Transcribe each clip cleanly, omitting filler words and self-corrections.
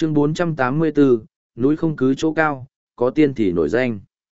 Chương 484, núi không cứ chỗ cao, có tiên thì nổi danh.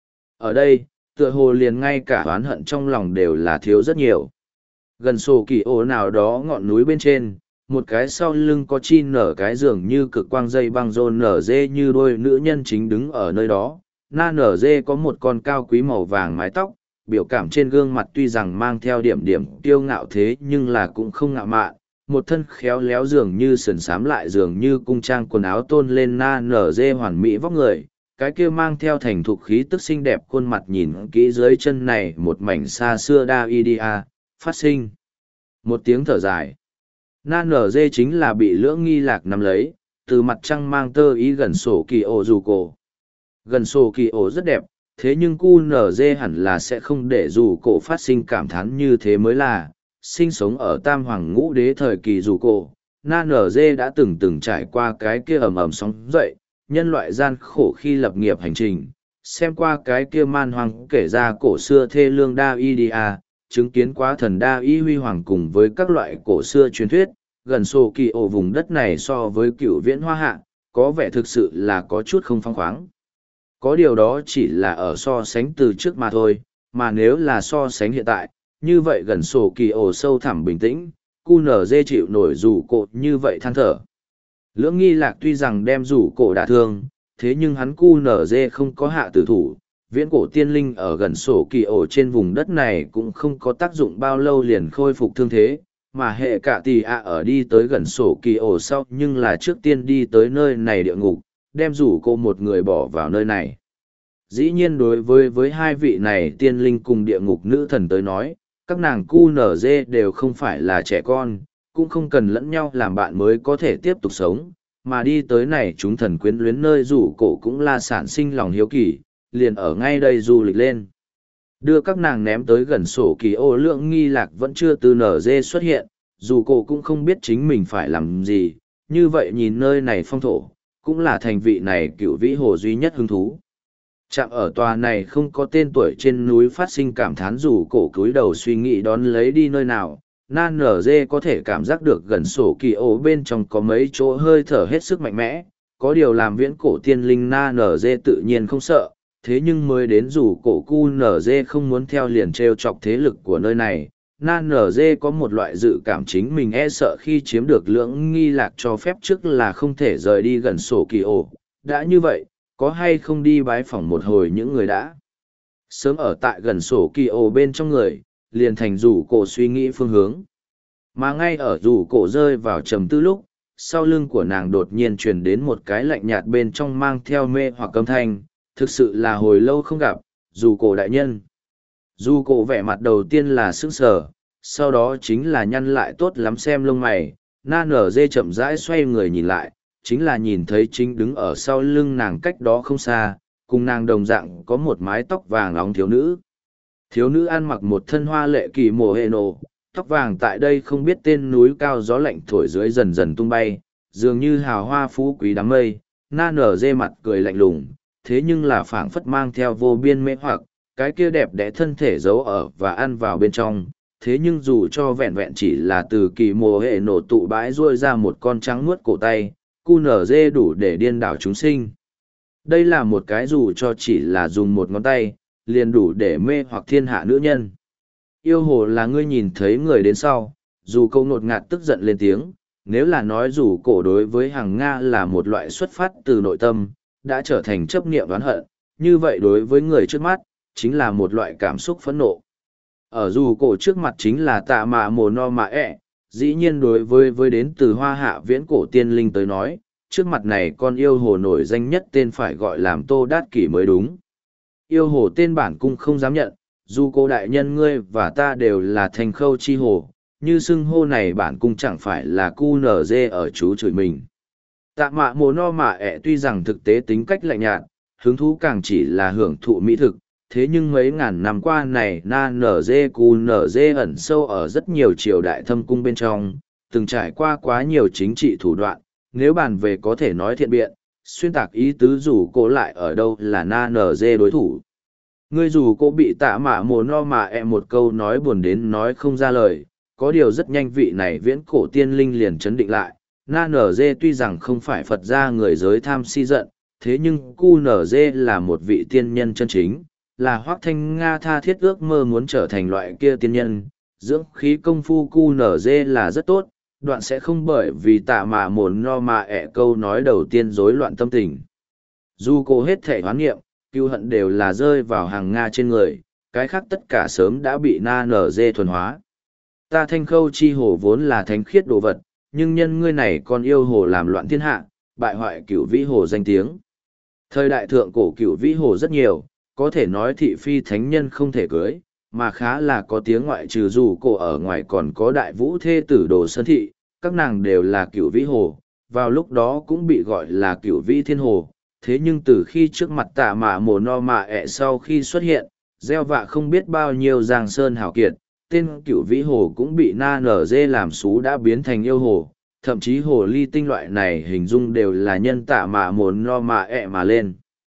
Ở đây, tựa hồ liền ngay cả oán hận trong lòng đều là thiếu rất nhiều. Gần sổ kỳ ổ nào đó ngọn núi bên trên, một cái sau lưng có chi nở cái giường như cực quang dây băng rôn nở dê như đôi nữ nhân chính đứng ở nơi đó. Na nở dê có một con cao quý màu vàng mái tóc, biểu cảm trên gương mặt tuy rằng mang theo điểm điểm kiêu ngạo thế nhưng là cũng không ngạo mạn. Một thân khéo léo dường như sườn xám lại dường như cung trang quần áo tôn lên na nở dê hoàn mỹ vóc người, cái kia mang theo thành thục khí tức xinh đẹp khuôn mặt nhìn kỹ dưới chân này một mảnh xa xưa đa idia, phát sinh một tiếng thở dài. Na nở dê chính là bị lưỡng nghi lạc nắm lấy, từ mặt trăng mang tơ ý gần sổ kỳ ổ dù cổ. Gần sổ kỳ ổ rất đẹp, thế nhưng cu nở dê hẳn là sẽ không để dù cổ phát sinh cảm thán như thế mới là. Sinh sống ở tam hoàng ngũ đế thời kỳ dù cổ, na nở dê đã từng trải qua cái kia ầm ầm sóng dậy, nhân loại gian khổ khi lập nghiệp hành trình, xem qua cái kia man hoang kể ra cổ xưa thê lương đa idia, chứng kiến quá thần đa y huy hoàng cùng với các loại cổ xưa truyền thuyết. Gần sổ kỳ ổ vùng đất này so với cựu viễn hoa hạ, có vẻ thực sự là có chút không phăng khoáng. Có điều đó chỉ là ở so sánh từ trước mà thôi, mà nếu là so sánh hiện tại, như vậy gần sổ kỳ ổ sâu thẳm bình tĩnh, cu nở dê chịu nổi rủ cổ như vậy than thở. Lưỡng nghi lạc tuy rằng đem rủ cổ đả thương, thế nhưng hắn cu nở dê không có hạ tử thủ. Viễn cổ tiên linh ở gần sổ kỳ ổ trên vùng đất này cũng không có tác dụng bao lâu liền khôi phục thương thế, mà hệ cả tì ạ ở đi tới gần sổ kỳ ổ sau nhưng là trước tiên đi tới nơi này địa ngục, đem rủ cô một người bỏ vào nơi này. Dĩ nhiên đối với hai vị này tiên linh cùng địa ngục nữ thần tới nói, các nàng cu nở dê đều không phải là trẻ con, cũng không cần lẫn nhau làm bạn mới có thể tiếp tục sống, mà đi tới này chúng thần quyến luyến nơi rủ cổ cũng là sản sinh lòng hiếu kỳ, liền ở ngay đây du lịch lên. Đưa các nàng ném tới gần sổ kỳ ô lượng nghi lạc vẫn chưa từ nở dê xuất hiện, dù cổ cũng không biết chính mình phải làm gì, như vậy nhìn nơi này phong thổ, cũng là thành vị này cựu vĩ hồ duy nhất hứng thú. Chạm ở tòa này không có tên tuổi trên núi phát sinh cảm thán dù cổ cúi đầu suy nghĩ đón lấy đi nơi nào, na nở dê có thể cảm giác được gần sổ kỳ ổ bên trong có mấy chỗ hơi thở hết sức mạnh mẽ, có điều làm viễn cổ tiên linh na nở dê tự nhiên không sợ, thế nhưng mới đến dù cổ cu nở dê không muốn theo liền treo chọc thế lực của nơi này, na nở dê có một loại dự cảm chính mình e sợ khi chiếm được lưỡng nghi lạc cho phép trước là không thể rời đi gần sổ kỳ ổ. Đã như vậy, có hay không đi bái phỏng một hồi những người đã sớm ở tại gần sổ kỳ ổ bên trong người, liền thành rủ cổ suy nghĩ phương hướng. Mà ngay ở rủ cổ rơi vào trầm tư lúc, sau lưng của nàng đột nhiên truyền đến một cái lạnh nhạt bên trong mang theo mê hoặc âm thanh, thực sự là hồi lâu không gặp, rủ cổ đại nhân. Dù cổ vẻ mặt đầu tiên là sững sờ, sau đó chính là nhăn lại tốt lắm xem lông mày, na nở dê chậm rãi xoay người nhìn lại, chính là nhìn thấy chính đứng ở sau lưng nàng cách đó không xa, cùng nàng đồng dạng có một mái tóc vàng nóng thiếu nữ. Thiếu nữ ăn mặc một thân hoa lệ kỳ mồ hệ nổ, tóc vàng tại đây không biết tên núi cao gió lạnh thổi dưới dần dần tung bay, dường như hào hoa phú quý đám mây, na nở dê mặt cười lạnh lùng, thế nhưng là phảng phất mang theo vô biên mê hoặc, cái kia đẹp đẽ thân thể giấu ở và ăn vào bên trong, thế nhưng dù cho vẹn vẹn chỉ là từ kỳ mồ hệ nổ tụ bãi ruôi ra một con trắng nuốt cổ tay, cu nở dê đủ để điên đảo chúng sinh. Đây là một cái dù cho chỉ là dùng một ngón tay, liền đủ để mê hoặc thiên hạ nữ nhân. Yêu hồ là ngươi nhìn thấy người đến sau, dù câu nột ngạt tức giận lên tiếng, nếu là nói dù cổ đối với hàng Nga là một loại xuất phát từ nội tâm, đã trở thành chấp niệm oán hận, như vậy đối với người trước mắt, chính là một loại cảm xúc phẫn nộ. Ở dù cổ trước mặt chính là tạ mạ mồ no mạ ẹ, dĩ nhiên đối với đến từ hoa hạ viễn cổ tiên linh tới nói, trước mặt này con yêu hồ nổi danh nhất tên phải gọi làm Tô Đát Kỷ mới đúng. Yêu hồ tên bản cung không dám nhận, dù cô đại nhân ngươi và ta đều là thành khâu chi hồ, như xưng hô này bản cung chẳng phải là cu nở dê ở chú chửi mình. Tạ mạ mồ no mạ ẹ tuy rằng thực tế tính cách lạnh nhạt, hứng thú càng chỉ là hưởng thụ mỹ thực, thế nhưng mấy ngàn năm qua này na nở dê cu nở dê ẩn sâu ở rất nhiều triều đại thâm cung bên trong, từng trải qua quá nhiều chính trị thủ đoạn, nếu bàn về có thể nói thiện biện, xuyên tạc ý tứ dù cô lại ở đâu là na nở dê đối thủ. Ngươi dù cô bị tạ mạ mồ no mạ ẹ một câu nói buồn đến nói không ra lời, có điều rất nhanh vị này viễn cổ tiên linh liền chấn định lại, Na Nở Dê tuy rằng không phải Phật gia người giới tham si giận, thế nhưng Cu Nở Dê là một vị tiên nhân chân chính, là Hoác Thanh Nga tha thiết ước mơ muốn trở thành loại kia tiên nhân. Dưỡng khí công phu Cu Nở Dê là rất tốt, đoạn sẽ không bởi vì tạ mạ mồn no mà ẹ câu nói đầu tiên rối loạn tâm tình. Dù cô hết thể hoán nghiệm, cưu hận đều là rơi vào hàng Nga trên người, cái khác tất cả sớm đã bị Na Nở Dê thuần hóa. Ta Thanh Khâu chi hồ vốn là thánh khiết đồ vật, nhưng nhân ngươi này còn yêu hồ làm loạn thiên hạ, bại hoại cửu vĩ hồ danh tiếng. Thời đại thượng cổ cửu vĩ hồ rất nhiều, có thể nói thị phi thánh nhân không thể cưới, mà khá là có tiếng ngoại trừ dù cổ ở ngoài còn có đại vũ thê tử Đồ Sơn Thị, các nàng đều là cửu vĩ hồ, vào lúc đó cũng bị gọi là cửu vĩ thiên hồ. Thế nhưng từ khi trước mặt tạ mạ mồ no mạ ẹ sau khi xuất hiện, gieo vạ không biết bao nhiêu giang sơn hào kiệt, tên cửu vĩ hồ cũng bị Na Nở Dê làm xú đã biến thành yêu hồ, thậm chí hồ ly tinh loại này hình dung đều là nhân tạ mạ mồ no mạ ẹ mà lên.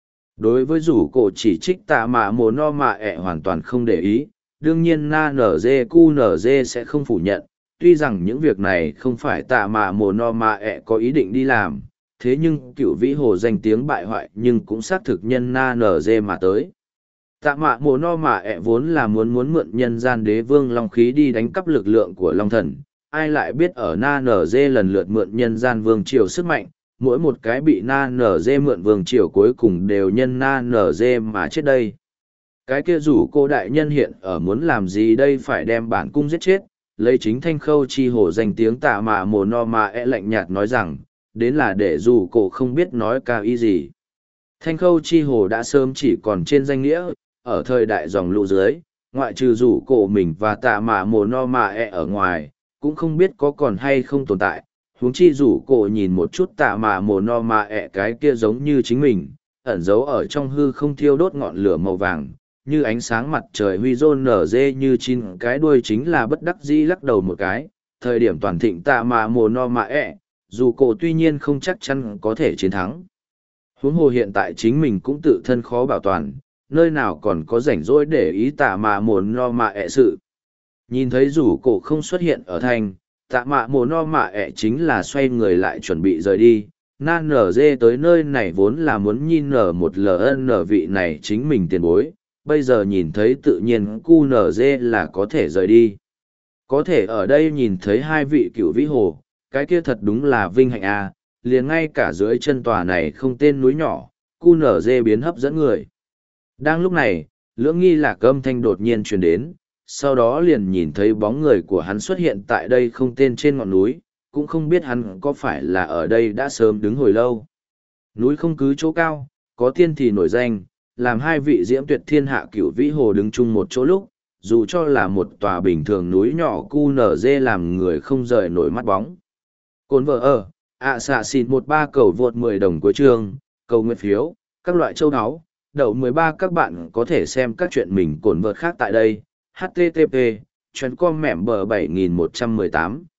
Đối với rủ cổ chỉ trích tạ mạ mồ no mạ ẹ hoàn toàn không để ý, đương nhiên Na Nở Dê Cu Nở Dê sẽ không phủ nhận, tuy rằng những việc này không phải tạ mạ mồ no mạ ẹ có ý định đi làm, thế nhưng cựu vĩ hồ danh tiếng bại hoại nhưng cũng xác thực nhân Na Nở Dê mà tới. Tạ mạ mồ no mạ ẹ vốn là muốn mượn nhân gian đế vương long khí đi đánh cắp lực lượng của long thần, ai lại biết ở Na Nở Dê lần lượt mượn nhân gian vương triều sức mạnh, mỗi một cái bị Na Nở Dê mượn vương triều cuối cùng đều nhân Na Nở Dê mà chết đây. Cái kia rủ cô đại nhân hiện ở muốn làm gì đây, phải đem bản cung giết chết, lấy chính Thanh Khâu chi hồ danh tiếng tạ mạ mồ no mạ ẹ lạnh nhạt nói rằng, đến là để rủ cổ không biết nói cao ý gì. Thanh Khâu chi hồ đã sớm chỉ còn trên danh nghĩa, ở thời đại dòng lũ dưới, ngoại trừ rủ cổ mình và tạ mạ mồ no mạ ẹ ở ngoài, cũng không biết có còn hay không tồn tại. Huống chi rủ cổ nhìn một chút tạ mạ mồ no mạ ẹ cái kia giống như chính mình, ẩn giấu ở trong hư không thiêu đốt ngọn lửa màu vàng, như ánh sáng mặt trời huy rôn nở dê như chín cái đuôi, chính là bất đắc dĩ lắc đầu một cái. Thời điểm toàn thịnh tạ mạ mồ no mạ ẹ, dù cổ tuy nhiên không chắc chắn có thể chiến thắng. Huống hồ hiện tại chính mình cũng tự thân khó bảo toàn, nơi nào còn có rảnh rỗi để ý tạ mạ mồ no mạ ẹ sự. Nhìn thấy rủ cổ không xuất hiện ở thành, tạ mạ mồ no mạ ẹ chính là xoay người lại chuẩn bị rời đi. Na Nở Dê tới nơi này vốn là muốn nhìn nở một LN vị này chính mình tiền bối, bây giờ nhìn thấy tự nhiên Cu Nở Dê là có thể rời đi. Có thể ở đây nhìn thấy hai vị cựu vĩ hồ, cái kia thật đúng là vinh hạnh a, liền ngay cả dưới chân tòa này không tên núi nhỏ, Cu Nở Dê biến hấp dẫn người. Đang lúc này, lưỡng nghi lạc âm thanh đột nhiên truyền đến, sau đó liền nhìn thấy bóng người của hắn xuất hiện tại đây không tên trên ngọn núi, cũng không biết hắn có phải là ở đây đã sớm đứng hồi lâu. Núi không cứ chỗ cao, có tiên thì nổi danh, làm hai vị diễm tuyệt thiên hạ cửu vĩ hồ đứng chung một chỗ lúc, dù cho là một tòa bình thường núi nhỏ Cu Nở Dê làm người không rời nổi mắt bóng. Cồn vợ ở, xạ xịt 13 cầu vượt 10 đồng cuối chương, cầu nguyện phiếu, các loại châu áo, đậu 13 các bạn có thể xem các chuyện mình cồn vợt khác tại đây. http://com mẻm bờ 7118